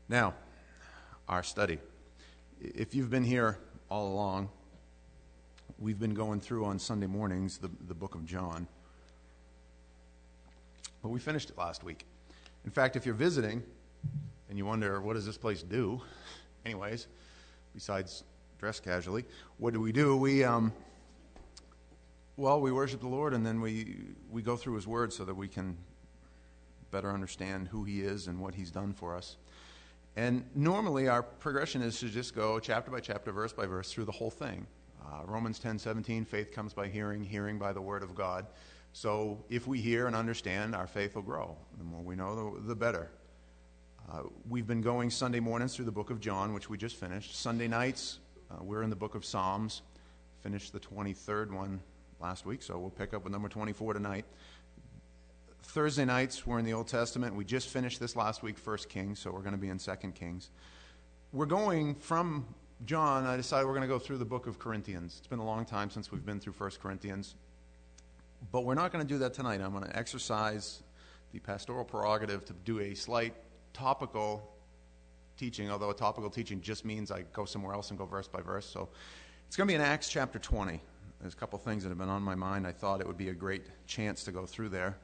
Now, our study. If you've been here all along, we've been going through on Sunday mornings the book of John. But we finished it last week. In fact, if you're visiting and you wonder, what does this place do? Anyways, besides dress casually, what do? We worship the Lord, and then we go through His Word so that we can better understand who He is and what He's done for us. And normally our progression is to just go chapter by chapter, verse by verse through the whole thing. Romans 10:17, faith comes by hearing, hearing by the Word of God. So if we hear and understand, our faith will grow. The more we know, the better. We've been going Sunday mornings through the book of John, which we just finished. Sunday nights, we're in the book of Psalms. Finished the 23rd one last week, so we'll pick up with number 24 tonight. Thursday nights, we're in the Old Testament. We just finished this last week, 1 Kings, so we're going to be in 2 Kings. We're going from John, I decided we're going to go through the book of Corinthians. It's been a long time since we've been through 1 Corinthians. But we're not going to do that tonight. I'm going to exercise the pastoral prerogative to do a slight topical teaching, although a topical teaching just means I go somewhere else and go verse by verse. So it's going to be in Acts chapter 20. There's a couple things that have been on my mind. I thought it would be a great chance to go through there.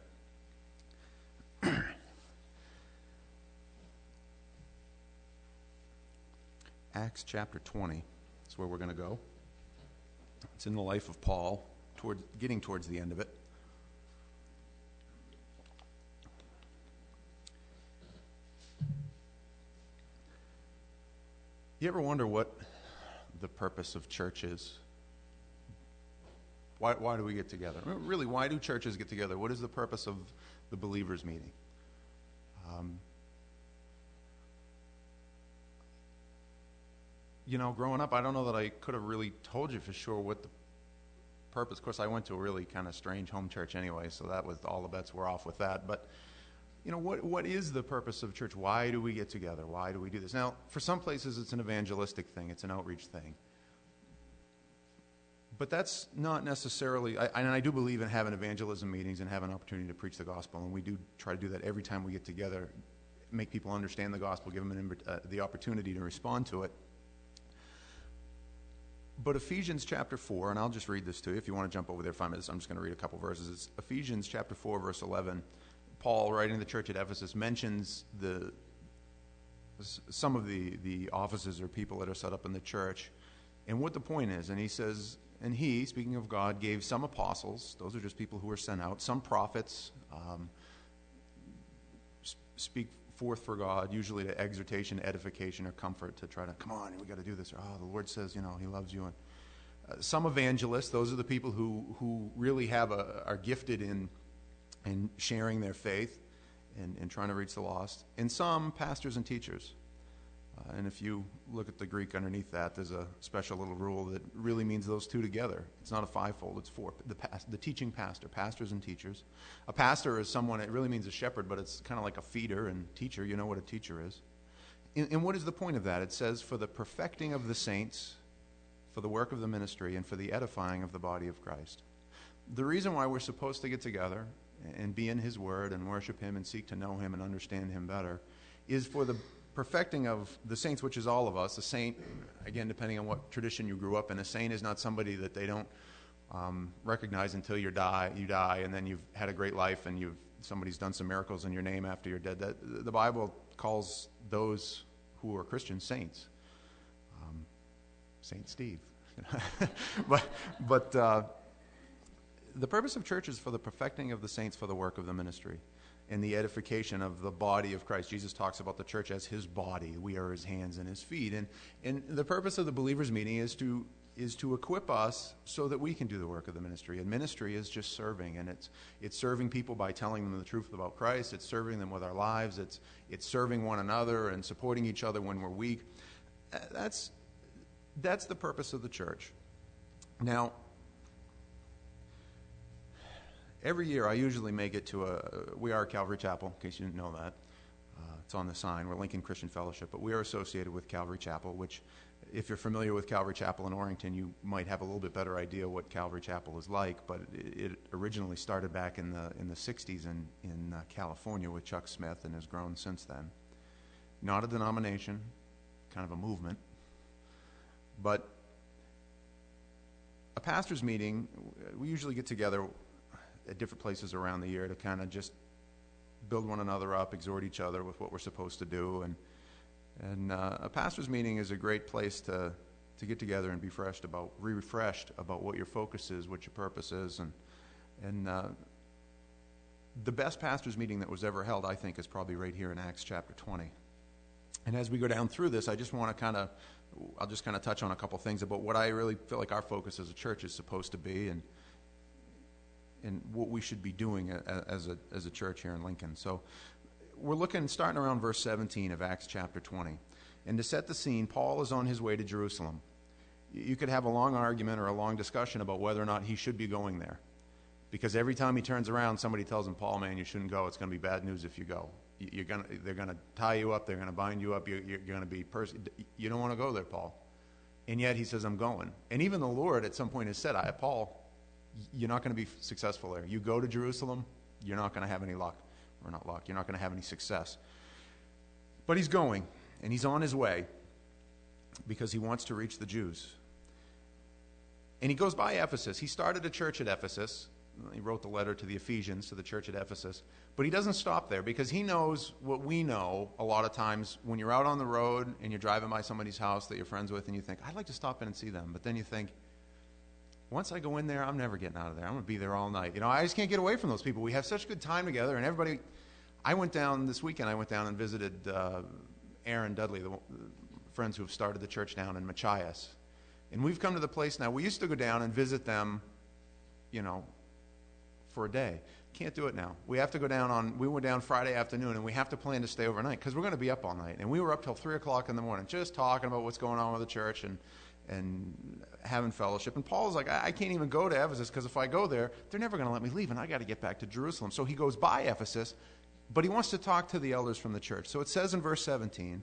Acts chapter 20 is where we're going to go. It's in the life of Paul, getting towards the end of it. You ever wonder what the purpose of church is? Why do we get together? Really, why do churches get together? What is the purpose of the believers' meeting? Growing up, I don't know that I could have really told you for sure what the purpose. Of course, I went to a really kind of strange home church anyway, so that was all the bets were off with that. But what is the purpose of church? Why do we get together? Why do we do this? Now, for some places, it's an evangelistic thing. It's an outreach thing. But that's not necessarily, and I do believe in having evangelism meetings and having an opportunity to preach the gospel, and we do try to do that every time we get together, make people understand the gospel, give them the opportunity to respond to it. But Ephesians chapter 4, and I'll just read this to you. If you want to jump over there 5 minutes, I'm just going to read a couple verses. It's Ephesians chapter 4, verse 11. Paul, writing to the church at Ephesus, mentions some of the offices or people that are set up in the church and what the point is. And he says, and he, speaking of God, gave some apostles, those are just people who were sent out, some prophets, speak forth for God, usually to exhortation, edification, or comfort, to try to, come on, we got to do this. Or, the Lord says, He loves you. And some evangelists, those are the people who really are gifted in sharing their faith and trying to reach the lost. And some pastors and teachers. And if you look at the Greek underneath that, there's a special little rule that really means those two together. It's not a fivefold, it's four. The teaching pastor, pastors and teachers. A pastor is someone, it really means a shepherd, but it's kind of like a feeder and teacher. You know what a teacher is. And what is the point of that? It says, for the perfecting of the saints, for the work of the ministry, and for the edifying of the body of Christ. The reason why we're supposed to get together and be in His Word and worship Him and seek to know Him and understand Him better is for the perfecting of the saints, which is all of us. A saint, again, depending on what tradition you grew up in, a saint is not somebody that they don't recognize until you die, and then you've had a great life and somebody's done some miracles in your name after you're dead. The Bible calls those who are Christians saints. Saint Steve. but the purpose of church is for the perfecting of the saints for the work of the ministry and the edification of the body of Christ. Jesus talks about the church as His body. We are His hands and His feet. And the purpose of the believers' meeting is to equip us so that we can do the work of the ministry. And ministry is just serving. And it's serving people by telling them the truth about Christ. It's serving them with our lives. It's serving one another and supporting each other when we're weak. That's the purpose of the church. Now, every year I usually make it to we are Calvary Chapel, in case you didn't know that. It's on the sign. We're Lincoln Christian Fellowship, but we are associated with Calvary Chapel, which, if you're familiar with Calvary Chapel in Orrington, you might have a little bit better idea what Calvary Chapel is like, but it originally started back in the 60s in California with Chuck Smith and has grown since then. not a denomination, kind of a movement. But a pastor's meeting, we usually get together at different places around the year to kind of just build one another up, exhort each other with what we're supposed to do. And a pastor's meeting is a great place to get together and be refreshed about what your focus is, what your purpose is. And the best pastor's meeting that was ever held, I think, is probably right here in Acts chapter 20. And as we go down through this, I just want to I'll just kind of touch on a couple things about what I really feel like our focus as a church is supposed to be, and what we should be doing as a church here in Lincoln. So we're starting around verse 17 of Acts chapter 20. And to set the scene, Paul is on his way to Jerusalem. You could have a long argument or a long discussion about whether or not he should be going there. Because every time he turns around, somebody tells him, Paul, man, you shouldn't go. It's going to be bad news if you go. They're going to tie you up. They're going to bind you up. You're going to be you don't want to go there, Paul. And yet he says, I'm going. And even the Lord at some point has said, Paul, you're not going to be successful there. You go to Jerusalem, you're not going to have any luck. Or not luck. You're not going to have any success. But he's going, and he's on his way because he wants to reach the Jews. And he goes by Ephesus. He started a church at Ephesus. He wrote the letter to the Ephesians, to the church at Ephesus. But he doesn't stop there because he knows what we know a lot of times when you're out on the road and you're driving by somebody's house that you're friends with and you think, I'd like to stop in and see them. But then you think, once I go in there, I'm never getting out of there. I'm going to be there all night. I just can't get away from those people. We have such good time together. And everybody, this weekend, I went down and visited Aaron Dudley, the friends who have started the church down in Machias. And we've come to the place now. We used to go down and visit them, for a day. Can't do it now. We have to go down we went down Friday afternoon, and we have to plan to stay overnight because we're going to be up all night. And we were up till 3 o'clock in the morning just talking about what's going on with the church and having fellowship. And Paul's like, I can't even go to Ephesus because if I go there, they're never going to let me leave, and I got to get back to Jerusalem. So he goes by Ephesus, but he wants to talk to the elders from the church. So it says in verse 17,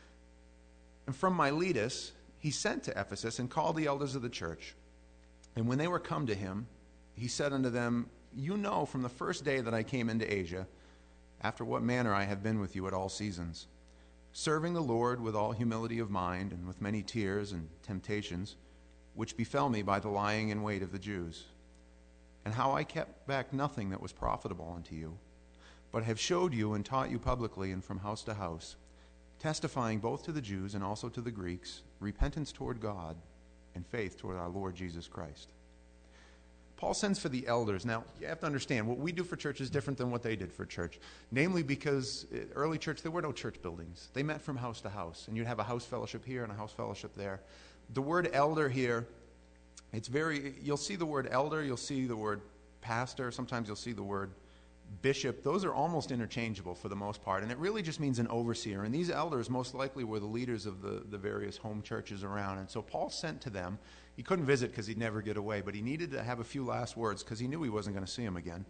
and from Miletus he sent to Ephesus and called the elders of the church. And when they were come to him, he said unto them, you know from the first day that I came into Asia, after what manner I have been with you at all seasons, serving the Lord with all humility of mind and with many tears and temptations, which befell me by the lying in wait of the Jews, and how I kept back nothing that was profitable unto you, but have showed you and taught you publicly and from house to house, testifying both to the Jews and also to the Greeks, repentance toward God and faith toward our Lord Jesus Christ. Paul sends for the elders. Now, you have to understand, what we do for church is different than what they did for church. Namely because early church, there were no church buildings. They met from house to house. And you'd have a house fellowship here and a house fellowship there. The word elder here, you'll see the word elder, you'll see the word pastor, sometimes you'll see the word bishop. Those are almost interchangeable for the most part. And it really just means an overseer. And these elders most likely were the leaders of the various home churches around. And so Paul sent to them. He couldn't visit because he'd never get away, but he needed to have a few last words because he knew he wasn't going to see him again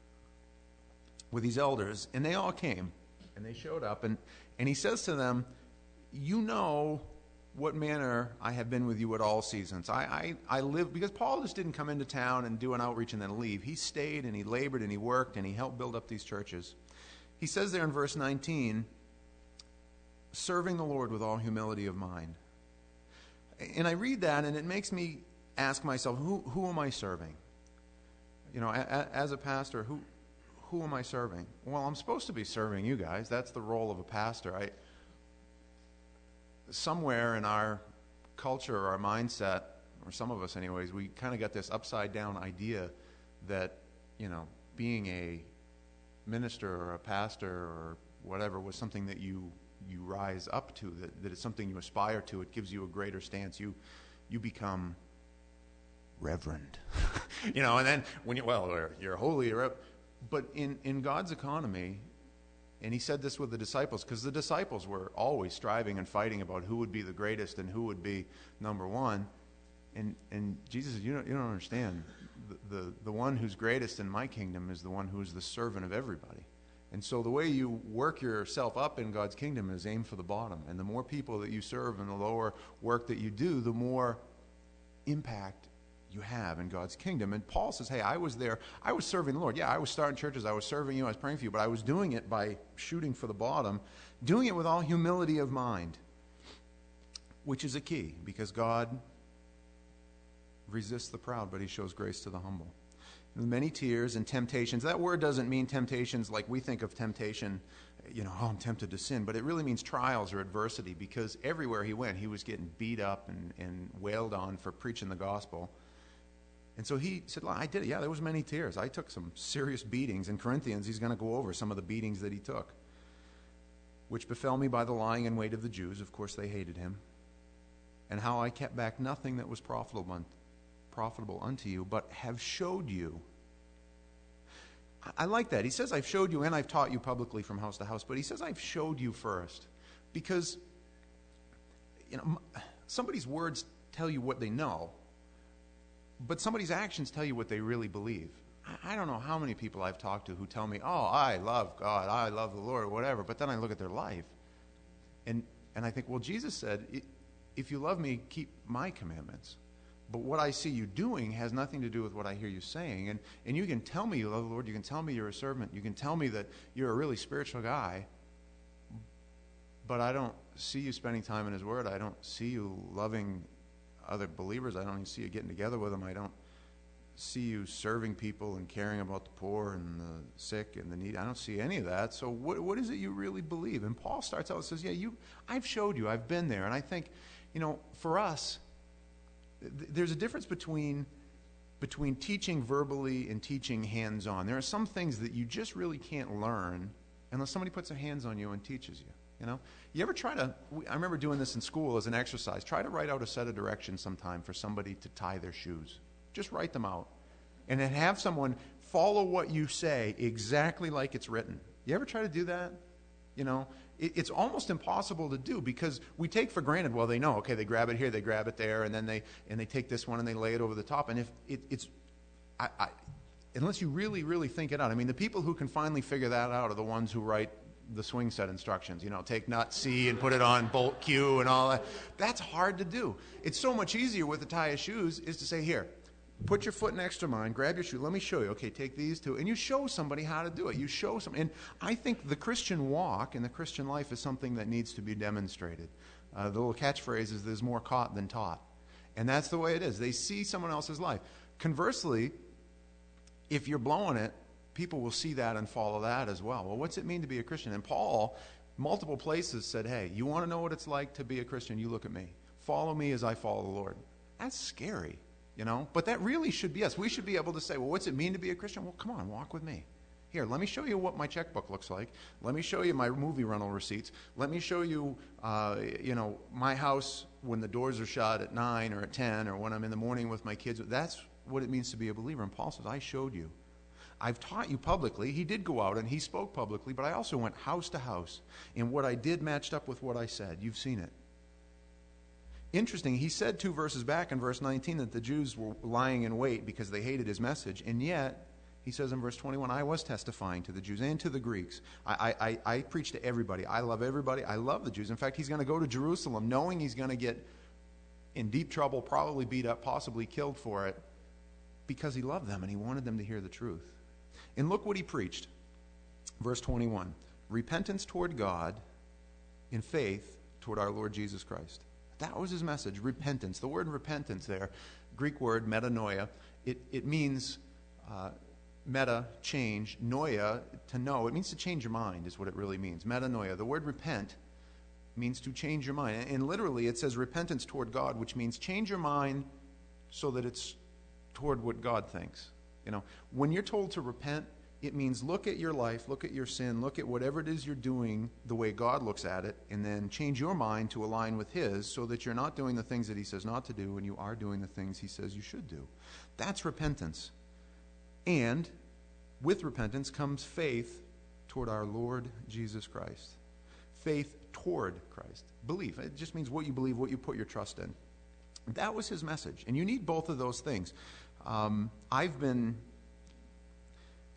with these elders. And they all came, and they showed up, and he says to them, you know what manner I have been with you at all seasons. I live, because Paul just didn't come into town and do an outreach and then leave. He stayed, and he labored, and he worked, and he helped build up these churches. He says there in verse 19, serving the Lord with all humility of mind. And I read that, and it makes me ask myself, who am I serving? As a pastor, who am I serving? Well, I'm supposed to be serving you guys. That's the role of a pastor. Somewhere in our culture or our mindset, or some of us anyways, we kind of got this upside-down idea that, being a minister or a pastor or whatever was something that you rise up to, that it's something you aspire to. It gives you a greater stance. You become reverend, and then when you're holy, but in God's economy, and he said this with the disciples, because the disciples were always striving and fighting about who would be the greatest and who would be number one, and Jesus said, you don't understand. The one who's greatest in my kingdom is the one who's the servant of everybody. And so the way you work yourself up in God's kingdom is aim for the bottom. And the more people that you serve and the lower work that you do, the more impact you have in God's kingdom. And Paul says, hey, I was there. I was serving the Lord. Yeah, I was starting churches. I was serving you. I was praying for you. But I was doing it by shooting for the bottom, doing it with all humility of mind, which is a key, because God resists the proud, but he shows grace to the humble. With many tears and temptations. That word doesn't mean temptations like we think of temptation, I'm tempted to sin, but it really means trials or adversity, because everywhere he went, he was getting beat up and wailed on for preaching the gospel. And so he said, I did it. Yeah, there was many tears. I took some serious beatings. In Corinthians, he's going to go over some of the beatings that he took, which befell me by the lying in wait of the Jews. Of course, they hated him. And how I kept back nothing that was profitable unto you, but have showed you. I like that. He says, I've showed you and I've taught you publicly from house to house, but he says, I've showed you first. Because, somebody's words tell you what they know, but somebody's actions tell you what they really believe. I don't know how many people I've talked to who tell me, I love God, I love the Lord, or whatever, but then I look at their life, and I think, well, Jesus said, if you love me, keep my commandments. But what I see you doing has nothing to do with what I hear you saying. And you can tell me you love the Lord. You can tell me you're a servant. You can tell me that you're a really spiritual guy. But I don't see you spending time in his word. I don't see you loving other believers. I don't even see you getting together with them. I don't see you serving people and caring about the poor and the sick and the needy. I don't see any of that. So what is it you really believe? And Paul starts out and says, I've showed you. I've been there. And I think, for us, there's a difference between teaching verbally and teaching hands-on. There are some things that you just really can't learn unless somebody puts their hands on you and teaches you. You ever I remember doing this in school as an exercise. Try to write out a set of directions sometime for somebody to tie their shoes. Just write them out. And then have someone follow what you say exactly like it's written. You ever try to do that? It's almost impossible to do, because we take for granted, well, they know, okay, they grab it here, they grab it there, and then they take this one and they lay it over the top. And if unless you really, really think it out, the people who can finally figure that out are the ones who write the swing set instructions. Take nut C and put it on bolt Q and all that. That's hard to do. It's so much easier with a tie of shoes is to say, here, put your foot next to mine, grab your shoe, let me show you. Okay, take these two. And you show somebody how to do it. You show some. And I think the Christian walk and the Christian life is something that needs to be demonstrated. The little catchphrase is, there's more caught than taught. And that's the way it is. They see someone else's life. Conversely, if you're blowing it, people will see that and follow that as well. Well, what's it mean to be a Christian? And Paul, multiple places, said, hey, you want to know what it's like to be a Christian? You look at me. Follow me as I follow the Lord. That's scary. But that really should be us. We should be able to say, well, what's it mean to be a Christian? Well, come on, walk with me. Here, let me show you what my checkbook looks like. Let me show you my movie rental receipts. Let me show you, my house when the doors are shut at 9 or at 10 or when I'm in the morning with my kids. That's what it means to be a believer. And Paul says, I showed you. I've taught you publicly. He did go out and he spoke publicly, but I also went house to house. And what I did matched up with what I said. You've seen it. Interesting, he said 2 verses back in verse 19 that the Jews were lying in wait because they hated his message. And yet, he says in verse 21, I was testifying to the Jews and to the Greeks. I preach to everybody. I love everybody. I love the Jews. In fact, he's going to go to Jerusalem knowing he's going to get in deep trouble, probably beat up, possibly killed for it, because he loved them and he wanted them to hear the truth. And look what he preached. Verse 21, repentance toward God in faith toward our Lord Jesus Christ. That was his message, repentance. The word repentance there, Greek word metanoia, it means meta, change, noia, to know. It means to change your mind is what it really means, metanoia. The word repent means to change your mind. And literally it says repentance toward God, which means change your mind so that it's toward what God thinks. When you're told to repent, it means look at your life, look at your sin, look at whatever it is you're doing the way God looks at it, and then change your mind to align with his so that you're not doing the things that he says not to do and you are doing the things he says you should do. That's repentance. And with repentance comes faith toward our Lord Jesus Christ. Faith toward Christ. Belief. It just means what you believe, what you put your trust in. That was his message. And you need both of those things. I've been...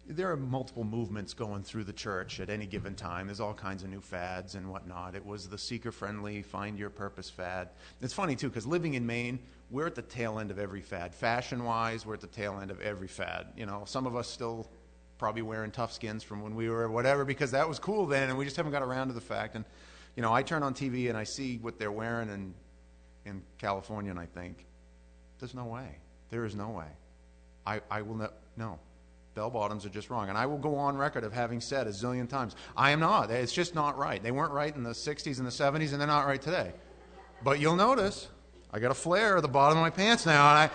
there are multiple movements going through the church at any given time. There's all kinds of new fads and whatnot. It was the seeker-friendly, find your purpose fad. It's funny, too, because living in Maine, we're at the tail end of every fad. Fashion-wise, we're at the tail end of every fad. You know, some of us still probably wearing tough skins from when we were whatever, because that was cool then, and we just haven't got around to the fact. And, you know, I turn on TV and I see what they're wearing in California, and I think, there's no way. There is no way. I will not, no. Bell-bottoms are just wrong. And I will go on record of having said a zillion times, I am not. It's just not right. They weren't right in the 60s and the 70s, and they're not right today. But you'll notice, I got a flare at the bottom of my pants now, and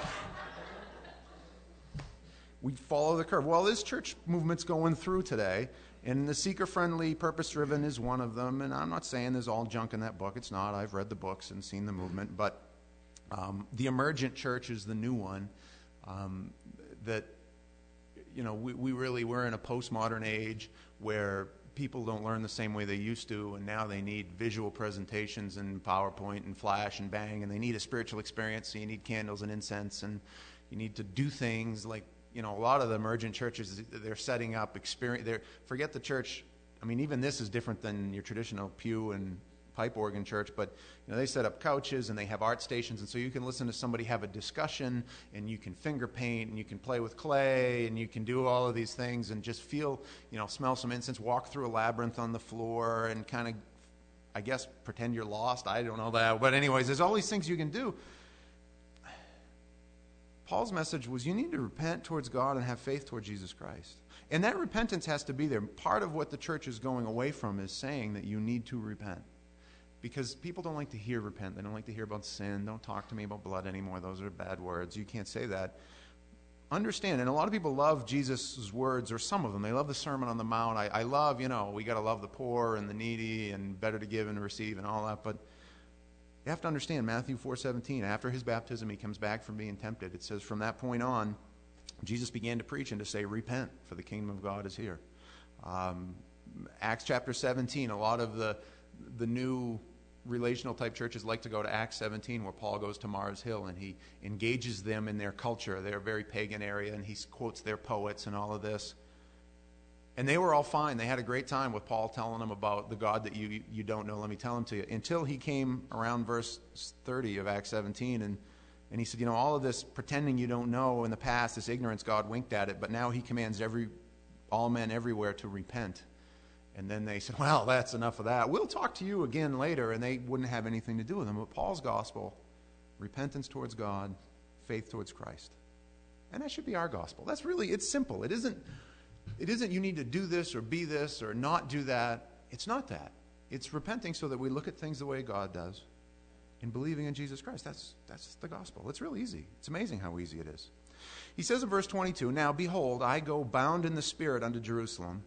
we follow the curve. Well, this church movement's going through today, and the seeker-friendly, purpose-driven is one of them. And I'm not saying there's all junk in that book. It's not. I've read the books and seen the movement. But the emergent church is the new one that, you know, we're in a postmodern age where people don't learn the same way they used to, and now they need visual presentations and PowerPoint and flash and bang, and they need a spiritual experience, so you need candles and incense, and you need to do things like, you know, a lot of the emergent churches, they're setting up experience. Forget the church. I mean, even this is different than your traditional pew and pipe organ church, but you know, they set up couches and they have art stations, and so you can listen to somebody have a discussion, and you can finger paint, and you can play with clay, and you can do all of these things and just feel, you know, smell some incense, walk through a labyrinth on the floor, and kind of, I guess, pretend you're lost. I don't know that, but anyways, there's all these things you can do. Paul's message was you need to repent towards God and have faith toward Jesus Christ. And that repentance has to be there. Part of what the church is going away from is saying that you need to repent. Because people don't like to hear repent. They don't like to hear about sin. Don't talk to me about blood anymore. Those are bad words. You can't say that. Understand, and a lot of people love Jesus' words, or some of them. They love the Sermon on the Mount. I love, you know, we got to love the poor and the needy and better to give and receive and all that. But you have to understand, Matthew 4:17, after his baptism, he comes back from being tempted. It says, from that point on, Jesus began to preach and to say, repent, for the kingdom of God is here. Acts chapter 17, a lot of the new relational type churches like to go to Acts 17, where Paul goes to Mars Hill and he engages them in their culture. They're a very pagan area, and he quotes their poets and all of this. And they were all fine. They had a great time with Paul telling them about the God that you don't know. Let me tell him to you. Until he came around verse 30 of Acts 17, and he said, you know, all of this pretending you don't know in the past, this ignorance, God winked at it, but now he commands all men everywhere to repent. And then they said, well, that's enough of that. We'll talk to you again later, and they wouldn't have anything to do with them. But Paul's gospel, repentance towards God, faith towards Christ. And that should be our gospel. That's really, it's simple. It isn't you need to do this or be this or not do that. It's not that. It's repenting so that we look at things the way God does and believing in Jesus Christ. That's the gospel. It's real easy. It's amazing how easy it is. He says in verse 22, now behold, I go bound in the Spirit unto Jerusalem,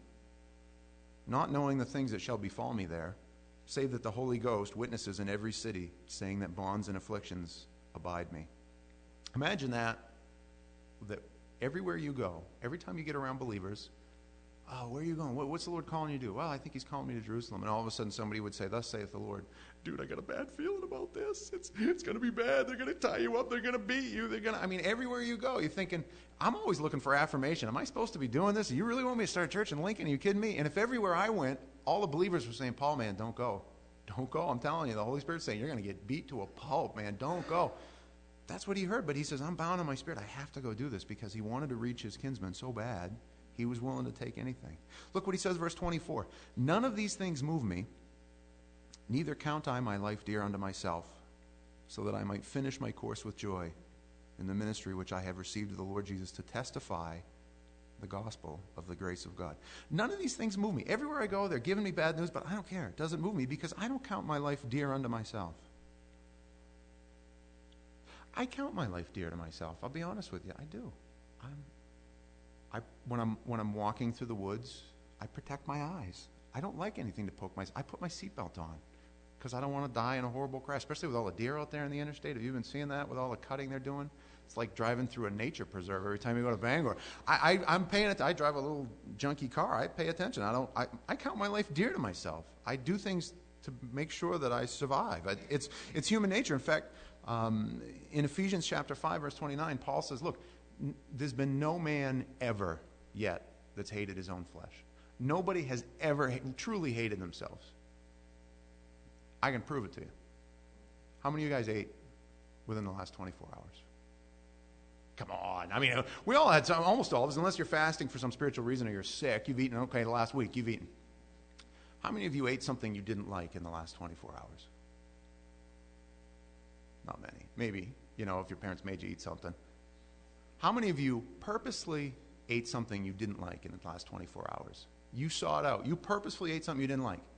not knowing the things that shall befall me there, save that the Holy Ghost witnesses in every city, saying that bonds and afflictions abide me. Imagine that everywhere you go, every time you get around believers, oh, where are you going? What's the Lord calling you to do? Well, I think he's calling me to Jerusalem. And all of a sudden somebody would say, thus saith the Lord, dude, I got a bad feeling about this. It's going to be bad. They're going to tie you up. They're going to beat you. Everywhere you go, you're thinking, I'm always looking for affirmation. Am I supposed to be doing this? You really want me to start a church in Lincoln? Are you kidding me? And if everywhere I went, all the believers were saying, Paul, man, don't go. Don't go. I'm telling you, the Holy Spirit's saying, you're going to get beat to a pulp, man. Don't go. That's what he heard. But he says, I'm bound in my spirit. I have to go do this, because he wanted to reach his kinsmen so bad, he was willing to take anything. Look what he says, verse 24. None of these things move me, neither count I my life dear unto myself, so that I might finish my course with joy in the ministry which I have received of the Lord Jesus, to testify the gospel of the grace of God. None of these things move me. Everywhere I go, they're giving me bad news, but I don't care. It doesn't move me, because I don't count my life dear unto myself. I count my life dear to myself. I'll be honest with you. I do. When I'm walking through the woods, I protect my eyes. I don't like anything to poke my eyes. I put my seatbelt on because I don't want to die in a horrible crash, especially with all the deer out there in the interstate. Have you been seeing that with all the cutting they're doing? It's like driving through a nature preserve every time you go to Bangor. I'm paying it. I drive a little junky car. I pay attention. I count my life dear to myself. I do things to make sure that I survive. It's human nature. In fact, in Ephesians chapter 5, verse 29, Paul says, look, there's been no man ever yet that's hated his own flesh. Nobody has ever truly hated themselves. I can prove it to you. How many of you guys ate within the last 24 hours? Come on. I mean, we all had some, almost all of us, unless you're fasting for some spiritual reason or you're sick, you've eaten, okay, the last week you've eaten. How many of you ate something you didn't like in the last 24 hours? Not many. Maybe, if your parents made you eat something. How many of you purposely ate something you didn't like in the last 24 hours? You sought out. You purposefully ate something you didn't like.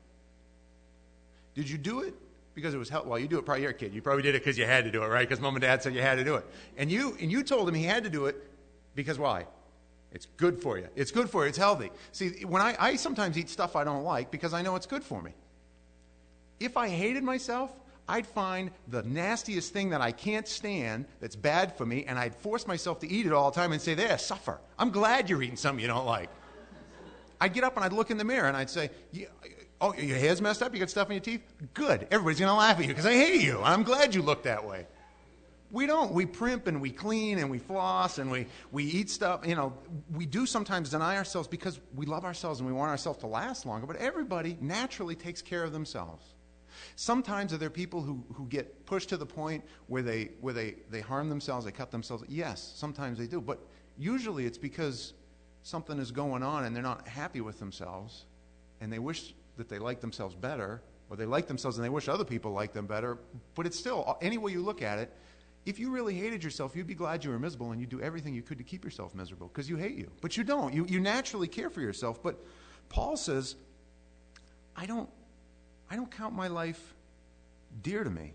Did you do it because it was helpful? Well, you do it probably, you're a kid. You probably did it because you had to do it, right? Because mom and dad said you had to do it. And you told him he had to do it because why? It's good for you. It's good for you. It's healthy. See, when I sometimes eat stuff I don't like because I know it's good for me. If I hated myself, I'd find the nastiest thing that I can't stand that's bad for me, and I'd force myself to eat it all the time and say, there, suffer. I'm glad you're eating something you don't like. I'd get up and I'd look in the mirror and I'd say, oh, your hair's messed up? You got stuff in your teeth? Good. Everybody's going to laugh at you because I hate you. I'm glad you look that way. We don't. We primp and we clean and we floss and we eat stuff. We do sometimes deny ourselves because we love ourselves and we want ourselves to last longer, but everybody naturally takes care of themselves. Sometimes are there people who get pushed to the point where they harm themselves, they cut themselves? Yes, sometimes they do. But usually it's because something is going on and they're not happy with themselves and they wish that they like themselves better, or they like themselves and they wish other people liked them better. But it's still, any way you look at it, if you really hated yourself, you'd be glad you were miserable and you'd do everything you could to keep yourself miserable because you hate you. But you don't. You naturally care for yourself. But Paul says, I don't count my life dear to me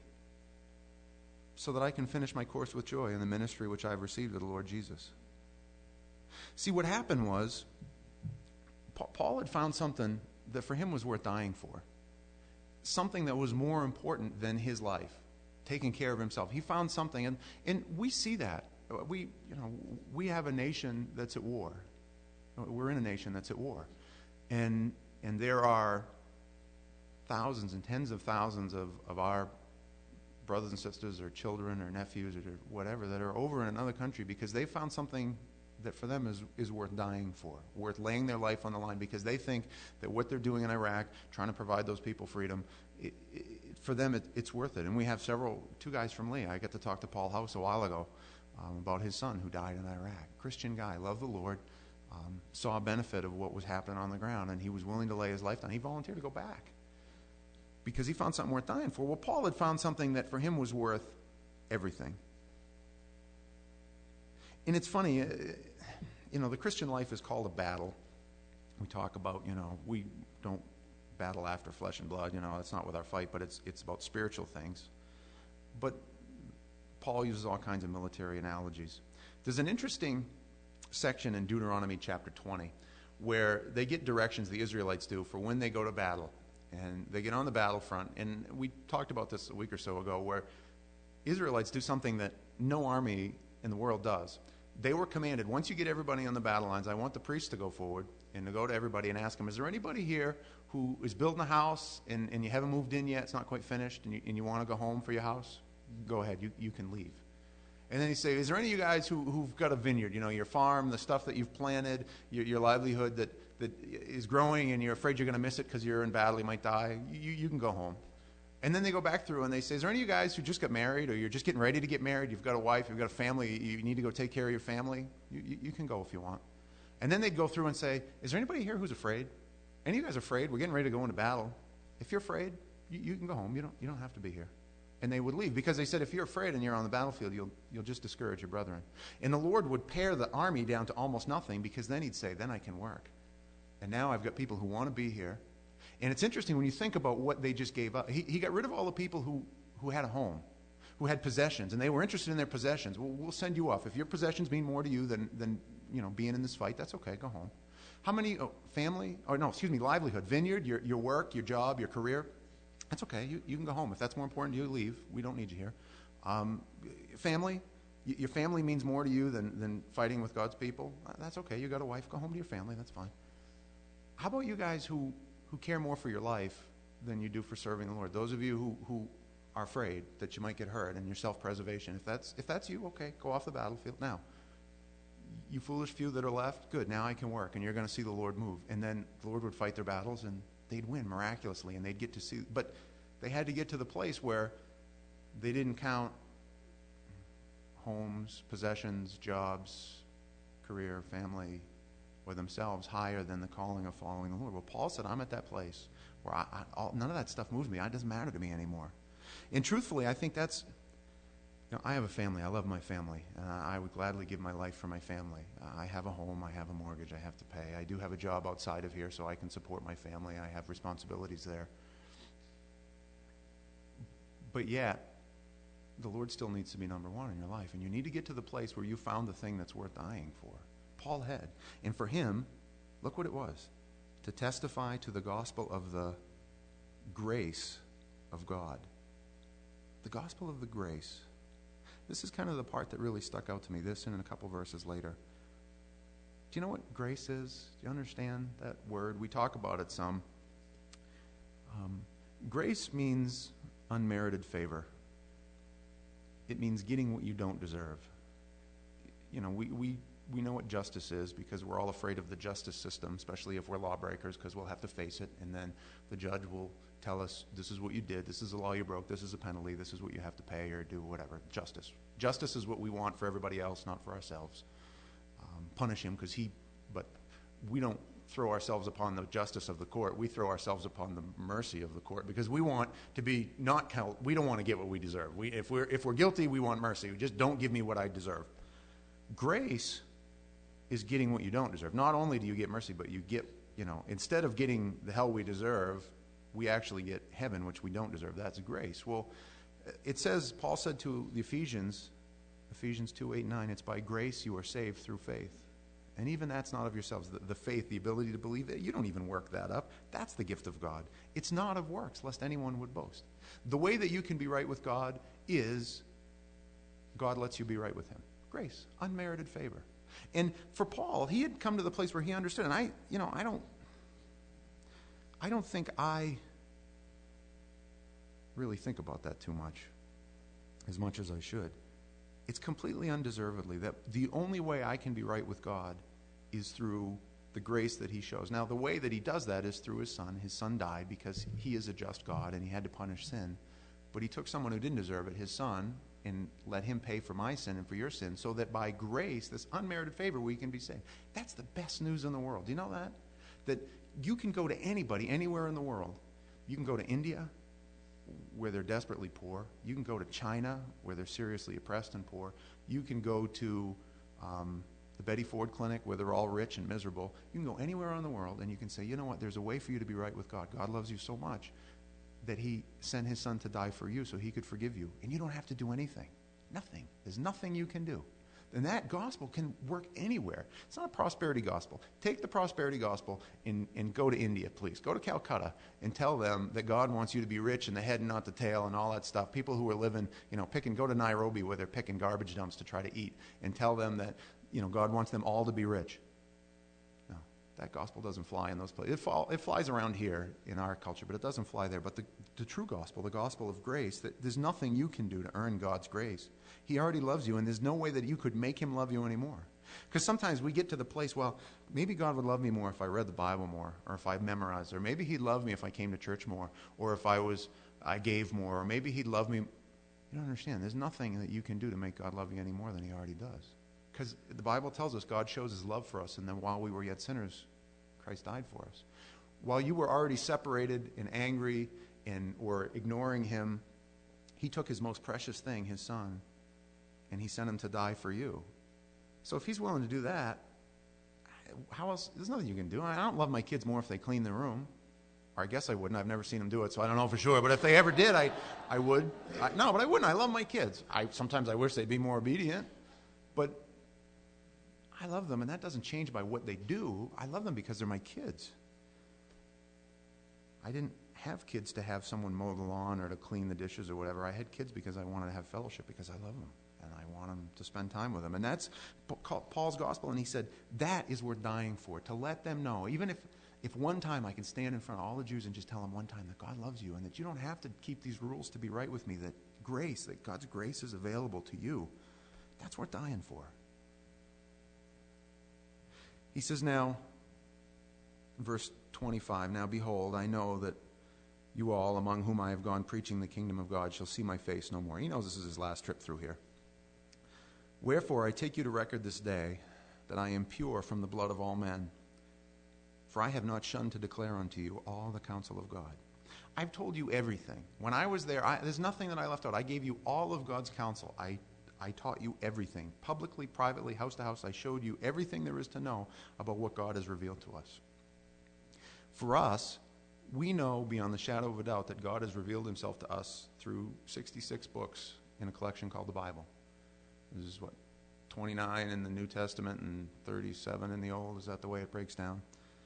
so that I can finish my course with joy in the ministry which I have received of the Lord Jesus. See, what happened was Paul had found something that for him was worth dying for, something that was more important than his life, taking care of himself. He found something, and we see that. We have a nation that's at war. We're in a nation that's at war. And there are thousands and tens of thousands of our brothers and sisters or children or nephews or whatever that are over in another country because they found something that for them is worth dying for, worth laying their life on the line because they think that what they're doing in Iraq, trying to provide those people freedom, for them it's worth it. And we have two guys from Lee. I got to talk to Paul House a while ago about his son who died in Iraq. Christian guy, loved the Lord, saw a benefit of what was happening on the ground, and he was willing to lay his life down. He volunteered to go back because he found something worth dying for. Well, Paul had found something that for him was worth everything. And it's funny, the Christian life is called a battle. We talk about, we don't battle after flesh and blood, that's not with our fight, but it's about spiritual things. But Paul uses all kinds of military analogies. There's an interesting section in Deuteronomy chapter 20 where they get directions, the Israelites do, for when they go to battle. And they get on the battlefront, and we talked about this a week or so ago, where Israelites do something that no army in the world does. They were commanded, once you get everybody on the battle lines, I want the priests to go forward and to go to everybody and ask them, is there anybody here who is building a house and you haven't moved in yet, it's not quite finished, and you want to go home for your house? Go ahead, you can leave. And then he say, is there any of you guys who've got a vineyard, your farm, the stuff that you've planted, your livelihood that is growing and you're afraid you're going to miss it because you're in battle, you might die, you can go home. And then they go back through and they say, is there any of you guys who just got married or you're just getting ready to get married, you've got a wife, you've got a family, you need to go take care of your family? You can go if you want. And then they'd go through and say, is there anybody here who's afraid? Any of you guys afraid? We're getting ready to go into battle. If you're afraid, you can go home. You don't have to be here. And they would leave because they said, if you're afraid and you're on the battlefield, you'll just discourage your brethren. And the Lord would pare the army down to almost nothing because then he'd say, then I can work. And now I've got people who want to be here. And it's interesting when you think about what they just gave up. He got rid of all the people who had a home, who had possessions, and they were interested in their possessions. Well, we'll send you off. If your possessions mean more to you than being in this fight, that's okay, go home. How many, livelihood, vineyard, your work, your job, your career, that's okay, you can go home. If that's more important to you, leave. We don't need you here. Family, your family means more to you than fighting with God's people, that's okay. You got a wife, go home to your family, that's fine. How about you guys who care more for your life than you do for serving the Lord? Those of you who are afraid that you might get hurt and your self-preservation. If that's you, okay, go off the battlefield. Now, you foolish few that are left, good, now I can work, and you're going to see the Lord move. And then the Lord would fight their battles, and they'd win miraculously, and they'd get to see. But they had to get to the place where they didn't count homes, possessions, jobs, career, family, or themselves higher than the calling of following the Lord. Well, Paul said, I'm at that place where none of that stuff moves me. It doesn't matter to me anymore. And truthfully, I think that's, I have a family. I love my family. I would gladly give my life for my family. I have a home. I have a mortgage I have to pay. I do have a job outside of here so I can support my family. I have responsibilities there. But yet, the Lord still needs to be number one in your life. And you need to get to the place where you found the thing that's worth dying for. Paul had. And for him, look what it was. To testify to the gospel of the grace of God. The gospel of the grace. This is kind of the part that really stuck out to me. This and a couple verses later. Do you know what grace is? Do you understand that word? We talk about it some. Grace means unmerited favor. It means getting what you don't deserve. You know, we know what justice is because we're all afraid of the justice system, especially if we're lawbreakers, because we'll have to face it, and then the judge will tell us, this is what you did, this is the law you broke, this is a penalty, this is what you have to pay or do, whatever. Justice. Justice is what we want for everybody else, not for ourselves. Punish him but we don't throw ourselves upon the justice of the court. We throw ourselves upon the mercy of the court because we want to be not held. We don't want to get what we deserve. If we're guilty, we want mercy. Just don't give me what I deserve. Grace is getting what you don't deserve. Not only do you get mercy, but you get, instead of getting the hell we deserve, we actually get heaven, which we don't deserve. That's grace. Well, it says, Paul said to the Ephesians 2:8-9, it's by grace you are saved through faith. And even that's not of yourselves. The faith, the ability to believe, you don't even work that up. That's the gift of God. It's not of works, lest anyone would boast. The way that you can be right with God is God lets you be right with him. Grace, unmerited favor. And for Paul, he had come to the place where he understood. And I don't think I really think about that too much as I should. It's completely undeservedly that the only way I can be right with God is through the grace that he shows. Now, the way that he does that is through his son. His son died because he is a just God and he had to punish sin. But he took someone who didn't deserve it, his son, and let him pay for my sin and for your sin so that by grace, this unmerited favor, we can be saved. That's the best news in the world. Do you know that? That you can go to anybody, anywhere in the world. You can go to India, where they're desperately poor. You can go to China, where they're seriously oppressed and poor. You can go to the Betty Ford Clinic, where they're all rich and miserable. You can go anywhere in the world, and you can say, you know what, there's a way for you to be right with God. God loves you so much that he sent his son to die for you so he could forgive you. And you don't have to do anything. Nothing. There's nothing you can do. And that gospel can work anywhere. It's not a prosperity gospel. Take the prosperity gospel and go to India, please. Go to Calcutta and tell them that God wants you to be rich in the head and not the tail and all that stuff. People who are living, go to Nairobi where they're picking garbage dumps to try to eat and tell them that, God wants them all to be rich. No, that gospel doesn't fly in those places. It flies around here in our culture, but it doesn't fly there. But the true gospel, the gospel of grace, that there's nothing you can do to earn God's grace. He already loves you, and there's no way that you could make him love you anymore. Because sometimes we get to the place, well, maybe God would love me more if I read the Bible more, or if I memorized, or maybe he'd love me if I came to church more, or if I gave more, or maybe he'd love me. You don't understand. There's nothing that you can do to make God love you any more than he already does. Because the Bible tells us God shows his love for us, and then while we were yet sinners, Christ died for us. While you were already separated and angry or ignoring him, he took his most precious thing, his son, and he sent him to die for you. So if he's willing to do that, how else? There's nothing you can do. I don't love my kids more if they clean their room. Or I guess I wouldn't. I've never seen them do it, so I don't know for sure. But if they ever did, I would. No, but I wouldn't. I love my kids. Sometimes I wish they'd be more obedient. But I love them, and that doesn't change by what they do. I love them because they're my kids. I didn't have kids to have someone mow the lawn or to clean the dishes or whatever. I had kids because I wanted to have fellowship, because I love them, and I want them to spend time with them. And that's Paul's gospel, and he said, that is worth dying for, to let them know. Even if one time I can stand in front of all the Jews and just tell them one time that God loves you and that you don't have to keep these rules to be right with me, that God's grace is available to you, that's worth dying for. He says now, verse 25, now behold, I know that you all, among whom I have gone preaching the kingdom of God, shall see my face no more. He knows this is his last trip through here. Wherefore I take you to record this day that I am pure from the blood of all men. For I have not shunned to declare unto you all the counsel of God. I've told you everything. When I was there, there's nothing that I left out. I gave you all of God's counsel. I taught you everything. Publicly, privately, house to house, I showed you everything there is to know about what God has revealed to us. For us, we know beyond the shadow of a doubt that God has revealed himself to us through 66 books in a collection called the Bible. This is 29 in the New Testament and 37 in the Old. Is that the way it breaks down?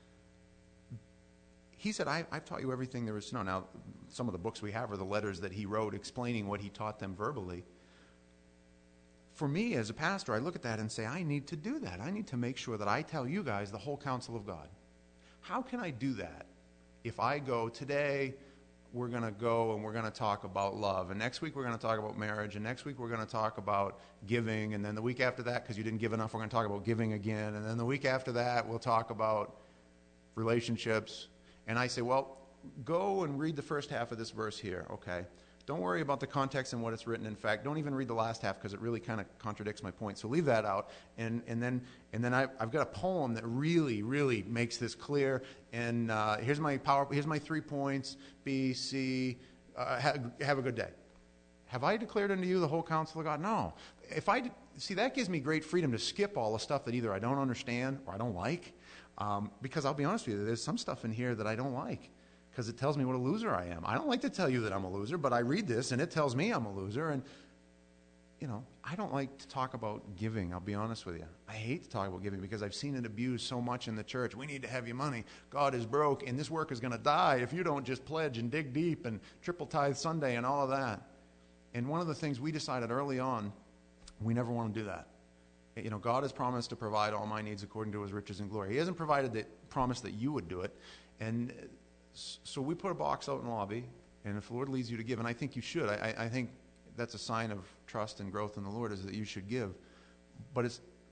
He said, I've taught you everything there is to know. Now, some of the books we have are the letters that he wrote explaining what he taught them verbally. For me, as a pastor, I look at that and say, I need to do that. I need to make sure that I tell you guys the whole counsel of God. How can I do that? If I go today, we're going to go and we're going to talk about love, and next week we're going to talk about marriage, and next week we're going to talk about giving, and then the week after that, because you didn't give enough, we're going to talk about giving again, and then the week after that we'll talk about relationships. And I say, well, go and read the first half of this verse here, okay? Don't worry about the context and what it's written. In fact, don't even read the last half because it really kind of contradicts my point. So leave that out. And then I've got a poem that really, really makes this clear. And here's my 3 points. B, C. Have a good day. Have I declared unto you the whole counsel of God? No. See, that gives me great freedom to skip all the stuff that either I don't understand or I don't like. Because I'll be honest with you, there's some stuff in here that I don't like. Because it tells me what a loser I am. I don't like to tell you that I'm a loser, but I read this and it tells me I'm a loser. And, I don't like to talk about giving, I'll be honest with you. I hate to talk about giving because I've seen it abused so much in the church. We need to have your money. God is broke and this work is going to die if you don't just pledge and dig deep and triple tithe Sunday and all of that. And one of the things we decided early on, we never want to do that. God has promised to provide all my needs according to his riches and glory. He hasn't promised that you would do it. And so we put a box out in the lobby, and if the Lord leads you to give, and I think you should, I think that's a sign of trust and growth in the Lord is that you should give. But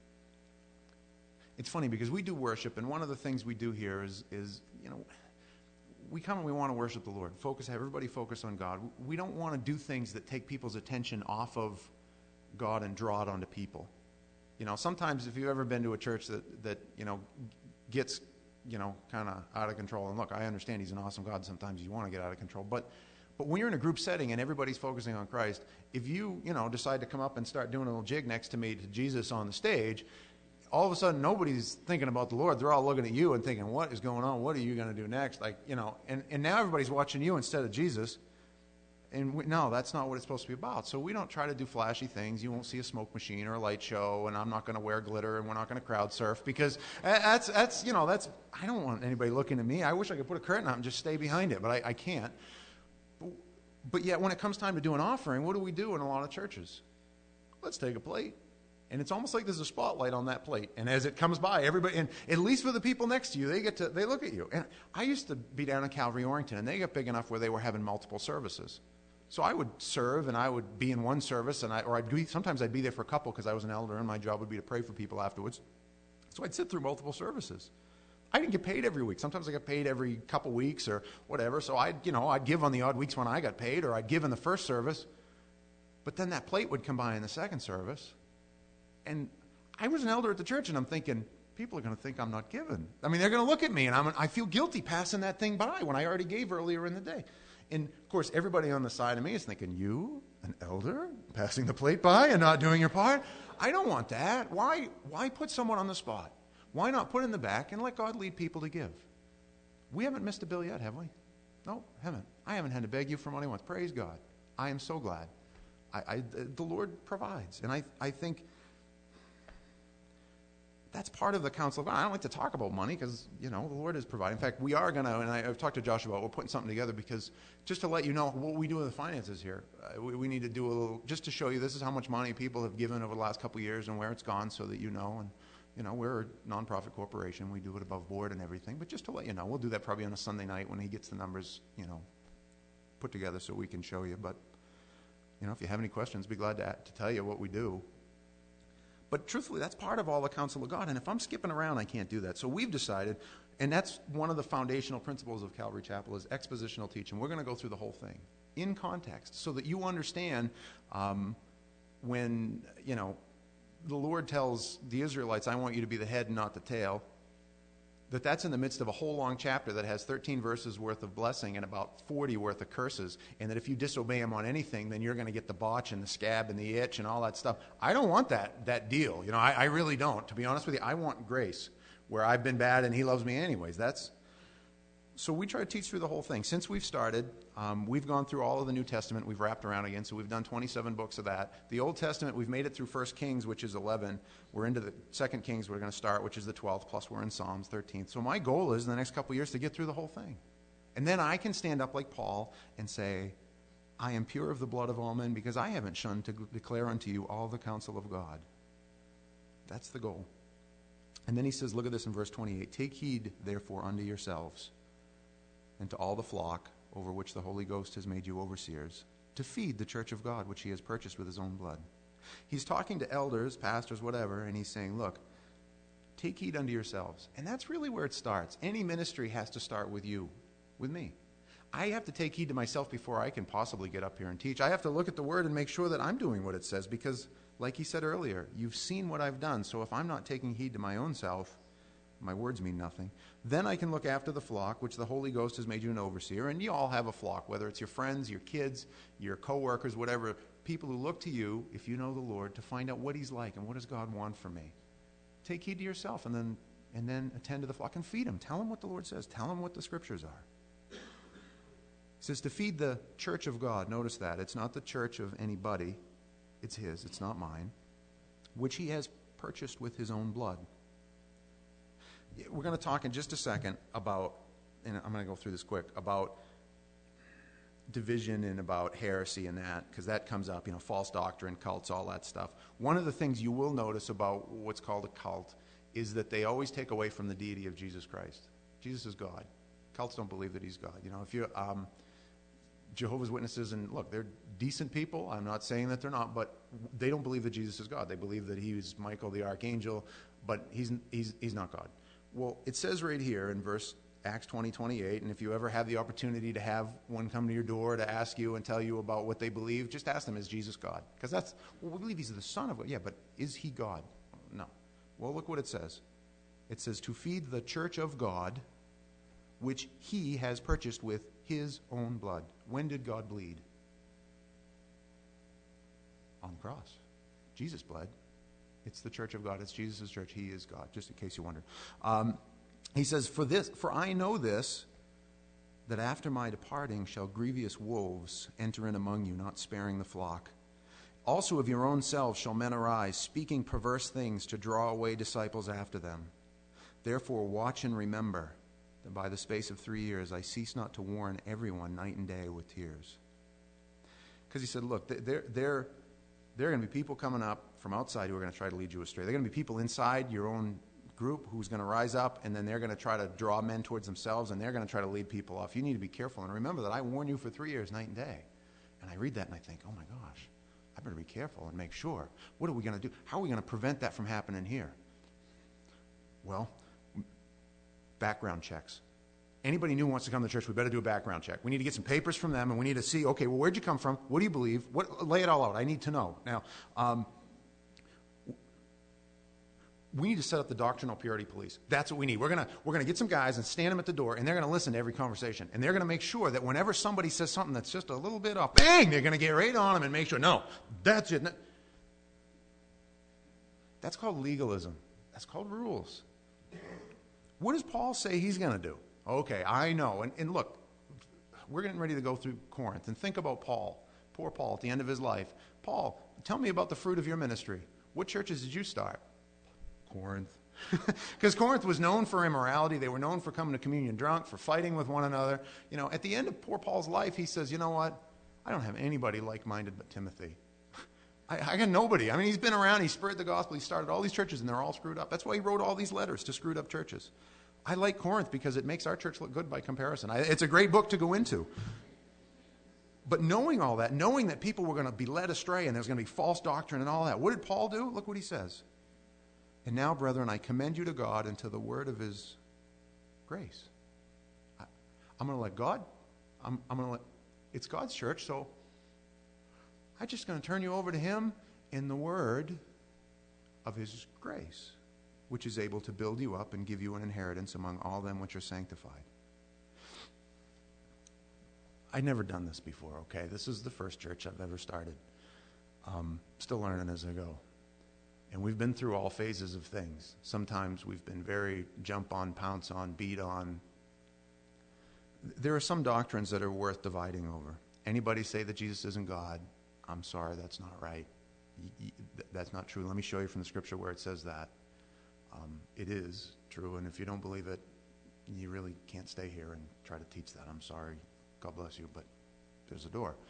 it's funny because we do worship, and one of the things we do here is we come and we want to worship the Lord. Have everybody focus on God. We don't want to do things that take people's attention off of God and draw it onto people. Sometimes if you've ever been to a church that gets kind of out of control. And look, I understand he's an awesome God. Sometimes you want to get out of control. But when you're in a group setting and everybody's focusing on Christ, if you decide to come up and start doing a little jig next to me to Jesus on the stage, all of a sudden nobody's thinking about the Lord. They're all looking at you and thinking, what is going on? What are you going to do next? And now everybody's watching you instead of Jesus. And no, that's not what it's supposed to be about. So we don't try to do flashy things. You won't see a smoke machine or a light show, and I'm not going to wear glitter, and we're not going to crowd surf because that's I don't want anybody looking at me. I wish I could put a curtain out and just stay behind it, but I can't. But yet when it comes time to do an offering, what do we do in a lot of churches? Let's take a plate. And it's almost like there's a spotlight on that plate. And as it comes by, everybody, and at least for the people next to you, they look at you. And I used to be down in Calvary, Orrington, and they got big enough where they were having multiple services. So I would serve, and I would be in one service, sometimes I'd be there for a couple because I was an elder, and my job would be to pray for people afterwards. So I'd sit through multiple services. I didn't get paid every week. Sometimes I got paid every couple weeks or whatever. So I'd give on the odd weeks when I got paid, or I'd give in the first service. But then that plate would come by in the second service, and I was an elder at the church, and I'm thinking, people are going to think I'm not giving. I mean, they're going to look at me, and I feel guilty passing that thing by when I already gave earlier in the day. And, of course, everybody on the side of me is thinking, you, an elder, passing the plate by and not doing your part? I don't want that. Why put someone on the spot? Why not put in the back and let God lead people to give? We haven't missed a bill yet, have we? No, haven't. I haven't had to beg you for money once. Praise God. I am so glad. The Lord provides. And I think that's part of the counsel of God. I don't like to talk about money because, the Lord is providing. In fact, we are going to, and I've talked to Josh about, we're putting something together because just to let you know what we do with the finances here, we need to do a little, just to show you this is how much money people have given over the last couple of years and where it's gone so that you know. And, we're a nonprofit corporation. We do it above board and everything. But just to let you know, we'll do that probably on a Sunday night when he gets the numbers, put together so we can show you. But, if you have any questions, be glad to tell you what we do. But truthfully, that's part of all the counsel of God. And if I'm skipping around, I can't do that. So we've decided, and that's one of the foundational principles of Calvary Chapel, is expositional teaching. We're going to go through the whole thing in context so that you understand when, the Lord tells the Israelites, I want you to be the head and not the tail, that's in the midst of a whole long chapter that has 13 verses worth of blessing and about 40 worth of curses, and that if you disobey him on anything, then you're going to get the botch and the scab and the itch and all that stuff. I don't want that deal. I really don't. To be honest with you, I want grace, where I've been bad and he loves me anyways. So we try to teach through the whole thing. Since we've started, we've gone through all of the New Testament. We've wrapped around again, so we've done 27 books of that. The Old Testament, we've made it through 1 Kings, which is 11. We're into the 2 Kings we're going to start, which is the 12th, plus we're in Psalms 13th. So my goal is in the next couple of years to get through the whole thing. And then I can stand up like Paul and say, I am pure of the blood of all men because I haven't shunned to declare unto you all the counsel of God. That's the goal. And then he says, look at this in verse 28, take heed, therefore, unto yourselves and to all the flock over which the Holy Ghost has made you overseers, to feed the church of God, which he has purchased with his own blood. He's talking to elders, pastors, whatever, and he's saying, look, take heed unto yourselves. And that's really where it starts. Any ministry has to start with you, with me. I have to take heed to myself before I can possibly get up here and teach. I have to look at the Word and make sure that I'm doing what it says because, like he said earlier, you've seen what I've done. So if I'm not taking heed to my own self, my words mean nothing. Then I can look after the flock, which the Holy Ghost has made you an overseer. And you all have a flock, whether it's your friends, your kids, your co-workers, whatever, people who look to you, if you know the Lord, to find out what he's like and what does God want from me. Take heed to yourself and then attend to the flock and feed them. Tell them what the Lord says. Tell them what the Scriptures are. He says to feed the church of God. Notice that. It's not the church of anybody. It's his. It's not mine. Which he has purchased with his own blood. We're going to talk in just a second about, and I'm going to go through this quick, about division and about heresy and that, because that comes up, false doctrine, cults, all that stuff. One of the things you will notice about what's called a cult is that they always take away from the deity of Jesus Christ. Jesus is God. Cults don't believe that he's God. If you're Jehovah's Witnesses, and look, they're decent people. I'm not saying that they're not, but they don't believe that Jesus is God. They believe that he is Michael the archangel, but he's not God. Well, it says right here in Acts 20:28, and if you ever have the opportunity to have one come to your door to ask you and tell you about what they believe, just ask them, is Jesus God? Because we believe he's the Son of God. Yeah, but is he God? No. Well, look what it says. It says, to feed the church of God, which he has purchased with his own blood. When did God bleed? On the cross. Jesus bled. It's the church of God. It's Jesus' church. He is God, just in case you wondered. He says, for I know this, that after my departing shall grievous wolves enter in among you, not sparing the flock. Also of your own selves shall men arise, speaking perverse things to draw away disciples after them. Therefore watch and remember that by the space of 3 years I cease not to warn everyone night and day with tears. Because he said, look, there are going to be people coming up from outside who are going to try to lead you astray. There are going to be people inside your own group who's going to rise up, and then they're going to try to draw men towards themselves, and they're going to try to lead people off. You need to be careful. And remember that I warn you for 3 years, night and day. And I read that and I think, oh my gosh, I better be careful and make sure. What are we going to do? How are we going to prevent that from happening here? Well, background checks. Anybody new wants to come to church, we better do a background check. We need to get some papers from them, and we need to see, okay, well, where'd you come from? What do you believe? Lay it all out. I need to know. Now, we need to set up the doctrinal purity police. That's what we need. We're gonna get some guys and stand them at the door, and they're going to listen to every conversation. And they're going to make sure that whenever somebody says something that's just a little bit off, bang, they're going to get right on them and make sure, no, that's it. That's called legalism. That's called rules. What does Paul say he's going to do? Okay, I know. And look, we're getting ready to go through Corinth. And think about Paul. Poor Paul at the end of his life. Paul, tell me about the fruit of your ministry. What churches did you start? Corinth. Because Corinth was known for immorality. They were known for coming to communion drunk, for fighting with one another. At the end of poor Paul's life, he says, you know what? I don't have anybody like-minded but Timothy. I got nobody. I mean, he's been around. He spread the gospel. He started all these churches, and they're all screwed up. That's why he wrote all these letters to screwed up churches. I like Corinth because it makes our church look good by comparison. It's a great book to go into. But knowing all that, knowing that people were going to be led astray and there's going to be false doctrine and all that, what did Paul do? Look what he says. And now, brethren, I commend you to God and to the word of his grace. I'm going to let God, it's God's church, so I'm just going to turn you over to him in the word of his grace, which is able to build you up and give you an inheritance among all them which are sanctified. I'd never done this before, okay? This is the first church I've ever started. Still learning as I go. And we've been through all phases of things. Sometimes we've been very jump on, pounce on, beat on. There are some doctrines that are worth dividing over. Anybody say that Jesus isn't God? I'm sorry, that's not right. That's not true. Let me show you from the scripture where it says that. It is true, and if you don't believe it, you really can't stay here and try to teach that. I'm sorry. God bless you, but there's a door.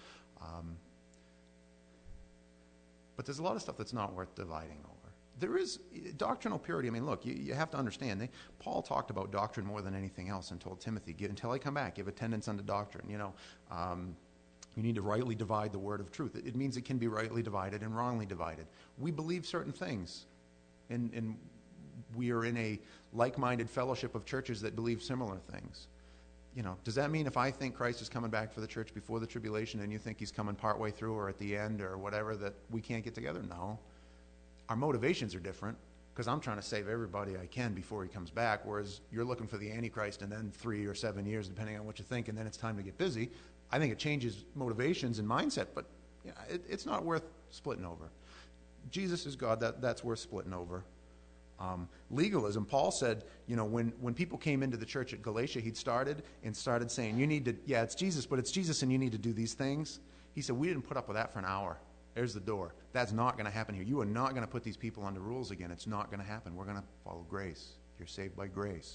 But there's a lot of stuff that's not worth dividing over. There is doctrinal purity. I mean, look, you have to understand. Paul talked about doctrine more than anything else and told Timothy, until I come back, give attendance unto doctrine. You need to rightly divide the word of truth. It means it can be rightly divided and wrongly divided. We believe certain things, and we are in a like-minded fellowship of churches that believe similar things. Does that mean if I think Christ is coming back for the church before the tribulation and you think he's coming partway through or at the end or whatever, that we can't get together? No. Our motivations are different because I'm trying to save everybody I can before he comes back, whereas you're looking for the Antichrist and then 3 or 7 years, depending on what you think, and then it's time to get busy. I think it changes motivations and mindset, but it's not worth splitting over. Jesus is God. That's worth splitting over. Legalism, Paul said, when people came into the church at Galatia, he'd started saying, you need to, it's Jesus, but it's Jesus and you need to do these things. He said, we didn't put up with that for an hour. There's the door. That's not going to happen here. You are not going to put these people under rules again. It's not going to happen. We're going to follow grace. You're saved by grace.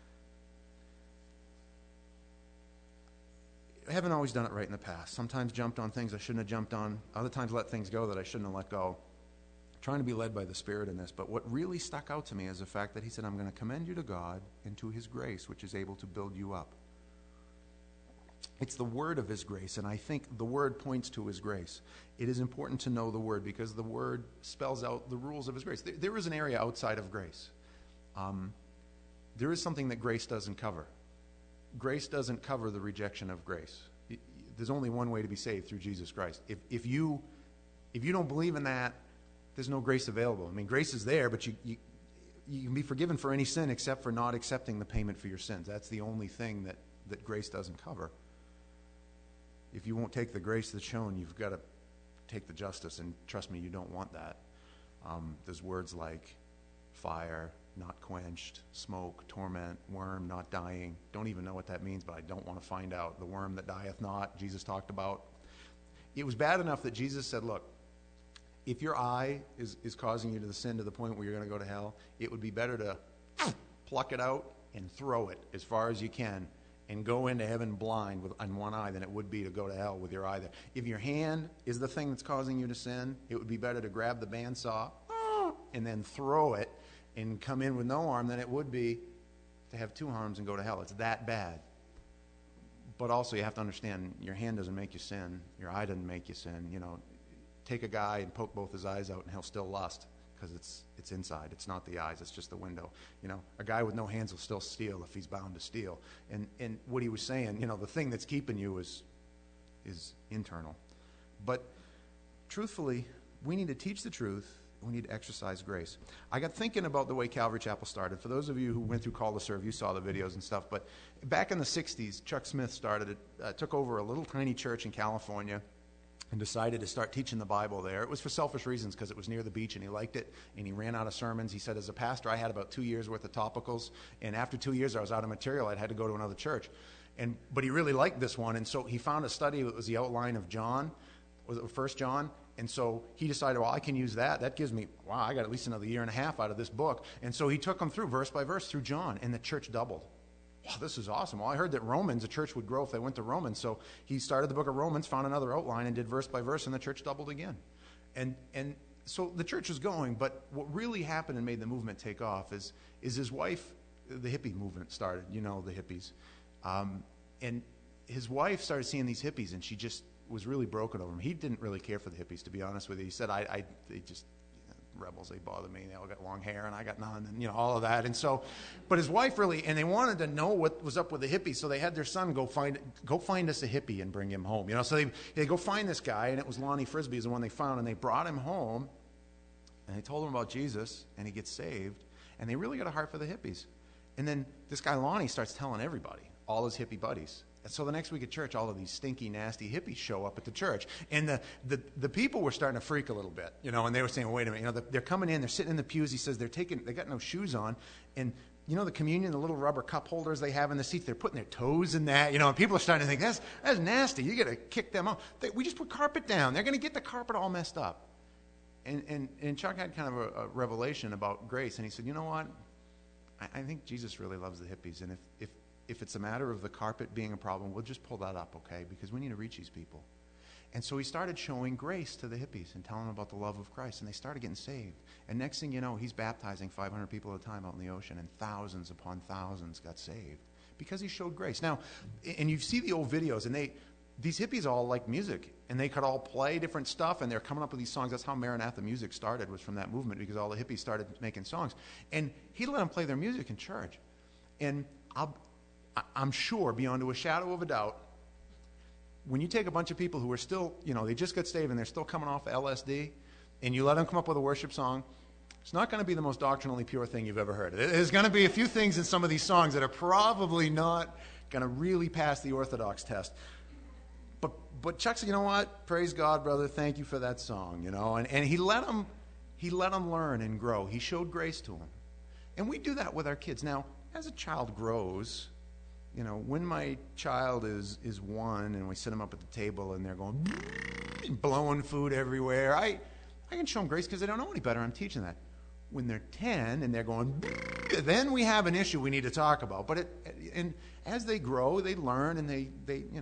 I haven't always done it right in the past. Sometimes jumped on things I shouldn't have jumped on. Other times let things go that I shouldn't have let go. Trying to be led by the Spirit in this, but what really stuck out to me is the fact that he said, I'm going to commend you to God and to his grace, which is able to build you up. It's the word of his grace, and I think the word points to his grace. It is important to know the word because the word spells out the rules of his grace. There is an area outside of grace. There is something that grace doesn't cover. Grace doesn't cover the rejection of grace. There's only one way to be saved, through Jesus Christ. If you don't believe in that, there's no grace available. I mean, grace is there, but you can be forgiven for any sin except for not accepting the payment for your sins. That's the only thing that grace doesn't cover. If you won't take the grace that's shown, you've got to take the justice, and trust me, you don't want that. There's words like fire, not quenched, smoke, torment, worm, not dying. Don't even know what that means, but I don't want to find out. The worm that dieth not, Jesus talked about. It was bad enough that Jesus said, look, if your eye is causing you to sin to the point where you're going to go to hell, it would be better to pluck it out and throw it as far as you can and go into heaven blind on one eye than it would be to go to hell with your eye there. If your hand is the thing that's causing you to sin, it would be better to grab the bandsaw and then throw it and come in with no arm than it would be to have two arms and go to hell. It's that bad. But also you have to understand, your hand doesn't make you sin. Your eye doesn't make you sin. Take a guy and poke both his eyes out and he'll still lust because it's inside. It's not the eyes. It's just the window. A guy with no hands will still steal if he's bound to steal. And what he was saying, the thing that's keeping you is internal. But truthfully, we need to teach the truth. We need to exercise grace. I got thinking about the way Calvary Chapel started. For those of you who went through Call to Serve, you saw the videos and stuff. But back in the 60s, Chuck Smith started it, took over a little tiny church in California and decided to start teaching the Bible there. It was for selfish reasons because it was near the beach and he liked it, and he ran out of sermons. He said, as a pastor, I had about 2 years worth of topicals, and after 2 years I was out of material. I'd had to go to another church. But he really liked this one, and so he found a study that was the outline of John, was it 1 John? And so he decided, well, I can use that. That gives me, I got at least another year and a half out of this book. And so he took them through, verse by verse, through John, and the church doubled. Wow, this is awesome. Well, I heard that Romans, a church would grow if they went to Romans. So he started the book of Romans, found another outline, and did verse by verse, and the church doubled again. And so the church was going, but what really happened and made the movement take off is his wife, the hippie movement started, the hippies. And his wife started seeing these hippies, and she just was really broken over them. He didn't really care for the hippies, to be honest with you. He said, rebels, they bother me. They all got long hair, and I got none, and, all of that. And so, but his wife really, and they wanted to know what was up with the hippies, so they had their son go find us a hippie and bring him home. So they go find this guy, and it was Lonnie Frisbee is the one they found, and they brought him home, and they told him about Jesus, and he gets saved, and they really got a heart for the hippies. And then this guy Lonnie starts telling everybody, all his hippie buddies. And so the next week at church, all of these stinky, nasty hippies show up at the church. And the people were starting to freak a little bit, and they were saying, wait a minute, they're coming in, they're sitting in the pews. He says they got no shoes on. And, the communion, the little rubber cup holders they have in the seats, they're putting their toes in that, and people are starting to think, that's nasty. You got to kick them out. We just put carpet down. They're going to get the carpet all messed up. And Chuck had kind of a revelation about grace. And he said, you know what? I think Jesus really loves the hippies. And if it's a matter of the carpet being a problem, we'll just pull that up, okay? Because we need to reach these people. And so he started showing grace to the hippies and telling them about the love of Christ, and they started getting saved. And next thing you know, he's baptizing 500 people at a time out in the ocean, and thousands upon thousands got saved because he showed grace. Now, and you see the old videos, and these hippies all like music, and they could all play different stuff, and they're coming up with these songs. That's how Maranatha music started, was from that movement, because all the hippies started making songs. And he let them play their music in church. And I'm sure, beyond a shadow of a doubt, when you take a bunch of people who are still, they just got saved and they're still coming off LSD, and you let them come up with a worship song, it's not going to be the most doctrinally pure thing you've ever heard. There's going to be a few things in some of these songs that are probably not going to really pass the orthodox test. But Chuck said, you know what? Praise God, brother. Thank you for that song, And he let them learn and grow. He showed grace to them. And we do that with our kids. Now, as a child grows, when my child is one and we sit them up at the table and they're going blowing food everywhere, I can show them grace because they don't know any better. I'm teaching that. When they're 10 and they're going, then we have an issue we need to talk about. And as they grow, they learn, and they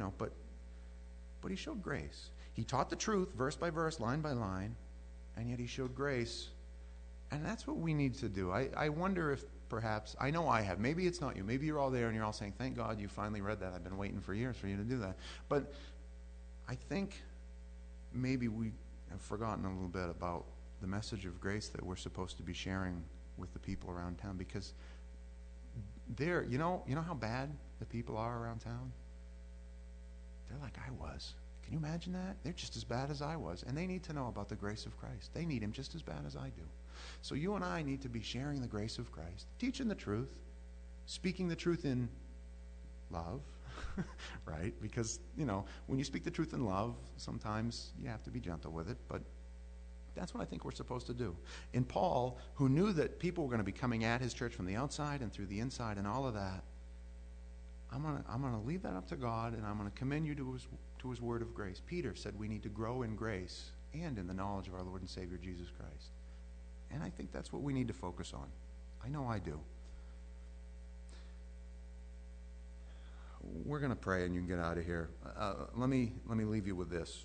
but he showed grace. He taught the truth, verse by verse, line by line, and yet he showed grace. And that's what we need to do. I wonder if perhaps, I know I have, maybe it's not you, maybe you're all there and you're all saying, thank God you finally read that. I've been waiting for years for you to do that. But I think maybe we have forgotten a little bit about the message of grace that we're supposed to be sharing with the people around town, because they're, you know how bad the people are around town? They're like I was. Can you imagine that? They're just as bad as I was, and they need to know about the grace of Christ. They need him just as bad as I do. So you and I need to be sharing the grace of Christ, teaching the truth, speaking the truth in love, right? Because, when you speak the truth in love, sometimes you have to be gentle with it, but that's what I think we're supposed to do. And Paul, who knew that people were going to be coming at his church from the outside and through the inside and all of that, I'm going to leave that up to God, and I'm going to commend you to his word of grace. Peter said we need to grow in grace and in the knowledge of our Lord and Savior Jesus Christ. And I think that's what we need to focus on. I know I do. We're going to pray, and you can get out of here. Let me leave you with this.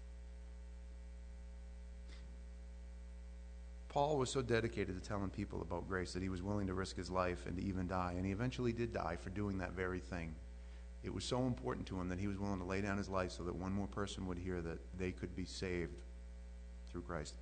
Paul was so dedicated to telling people about grace that he was willing to risk his life and to even die. And he eventually did die for doing that very thing. It was so important to him that he was willing to lay down his life so that one more person would hear that they could be saved through Christ.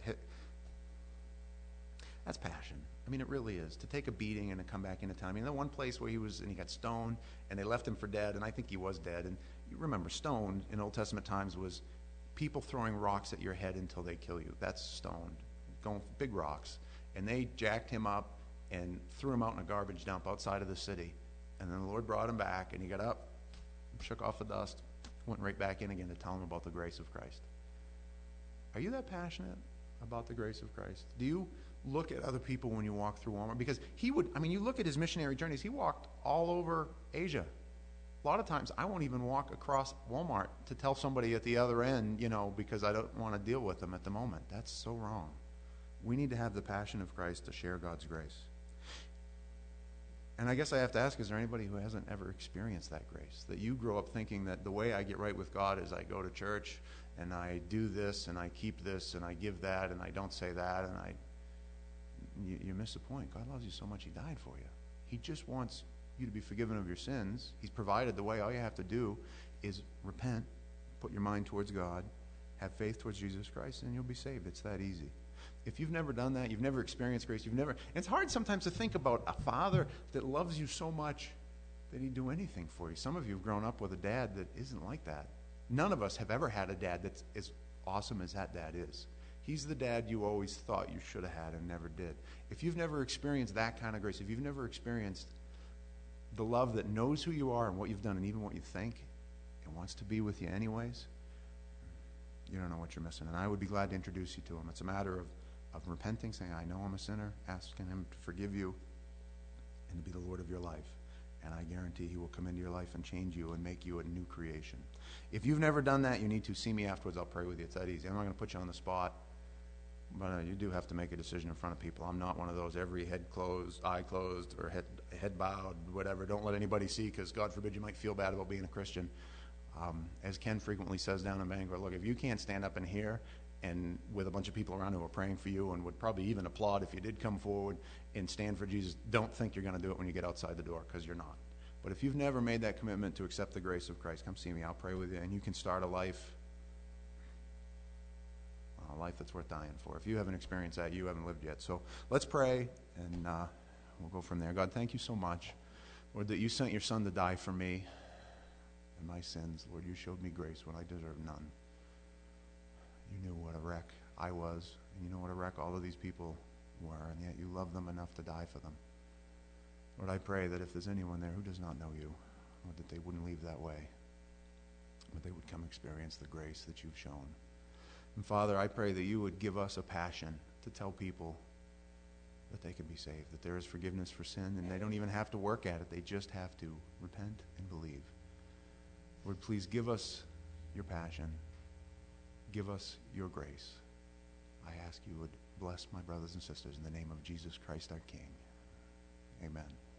That's passion. I mean, it really is. To take a beating and to come back into town. I mean, the one place where he got stoned, and they left him for dead, and I think he was dead. And you remember, stoned in Old Testament times was people throwing rocks at your head until they kill you. That's stoned. Going for big rocks. And they jacked him up and threw him out in a garbage dump outside of the city. And then the Lord brought him back, and he got up, shook off the dust, went right back in again to tell him about the grace of Christ. Are you that passionate about the grace of Christ? Do you look at other people when you walk through Walmart? Because you look at his missionary journeys, he walked all over Asia. A lot of times I won't even walk across Walmart to tell somebody at the other end, because I don't want to deal with them at the moment. That's so wrong. We need to have the passion of Christ to share God's grace. And I guess I have to ask, is there anybody who hasn't ever experienced that grace? That you grow up thinking that the way I get right with God is I go to church and I do this and I keep this and I give that and I don't say that, and you miss the point. God loves you so much he died for you. He just wants you to be forgiven of your sins. He's provided the way. All you have to do is repent, put your mind towards God, have faith towards Jesus Christ, and you'll be saved. It's that easy. If you've never done that, you've never experienced grace, it's hard sometimes to think about a father that loves you so much that he'd do anything for you. Some of you have grown up with a dad that isn't like that. None of us have ever had a dad that's as awesome as that dad is. He's the dad you always thought you should have had and never did. If you've never experienced that kind of grace, if you've never experienced the love that knows who you are and what you've done and even what you think and wants to be with you anyways, you don't know what you're missing. And I would be glad to introduce you to him. It's a matter of repenting, saying, I know I'm a sinner, asking him to forgive you and to be the Lord of your life. And I guarantee he will come into your life and change you and make you a new creation. If you've never done that, you need to see me afterwards. I'll pray with you. It's that easy. I'm not going to put you on the spot, but you do have to make a decision in front of people. I'm not one of those every head closed, eye closed, or head bowed, whatever. Don't let anybody see, because God forbid you might feel bad about being a Christian. As Ken frequently says down in Bangor, look, if you can't stand up in here and with a bunch of people around who are praying for you and would probably even applaud if you did come forward and stand for Jesus, don't think you're going to do it when you get outside the door, because you're not. But if you've never made that commitment to accept the grace of Christ, come see me. I'll pray with you, and you can start a life that's worth dying for. If you haven't experienced that, you haven't lived yet. So let's pray, and we'll go from there. God, thank you so much, Lord, that you sent your Son to die for me and my sins. Lord, you showed me grace when I deserved none. You knew what a wreck I was, and you know what a wreck all of these people were, and yet you loved them enough to die for them. Lord, I pray that if there's anyone there who does not know you, Lord, that they wouldn't leave that way, but they would come experience the grace that you've shown. And Father, I pray that you would give us a passion to tell people that they can be saved, that there is forgiveness for sin, and they don't even have to work at it. They just have to repent and believe. Lord, please give us your passion. Give us your grace. I ask you would bless my brothers and sisters in the name of Jesus Christ our King. Amen.